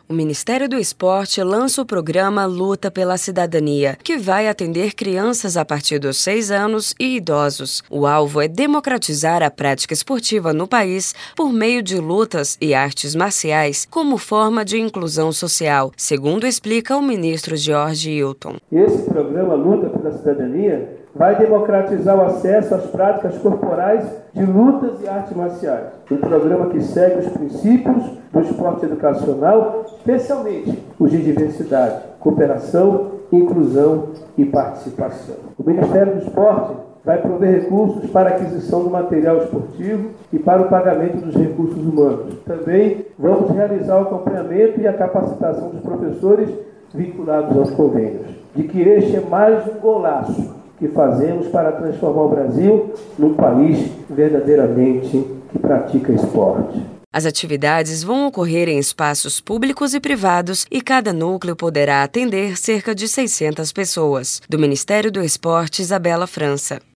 O Ministério do Esporte lança o programa Luta pela Cidadania, que vai atender crianças a partir dos 6 anos e idosos. O alvo é democratizar a prática esportiva no país por meio de lutas e artes marciais como forma de inclusão social, segundo explica o ministro George Hilton. Esse programa Luta pela Cidadania vai democratizar o acesso às práticas corporais de lutas e artes marciais. Um programa que segue os princípios do esporte educacional, especialmente os de diversidade, cooperação, inclusão e participação. O Ministério do Esporte vai prover recursos para a aquisição do material esportivo e para o pagamento dos recursos humanos. Também vamos realizar o acompanhamento e a capacitação dos professores vinculados aos convênios. De que este é mais um golaço que fazemos para transformar o Brasil num país verdadeiramente que pratica esporte. As atividades vão ocorrer em espaços públicos e privados e cada núcleo poderá atender cerca de 600 pessoas. Do Ministério do Esporte, Isabela França.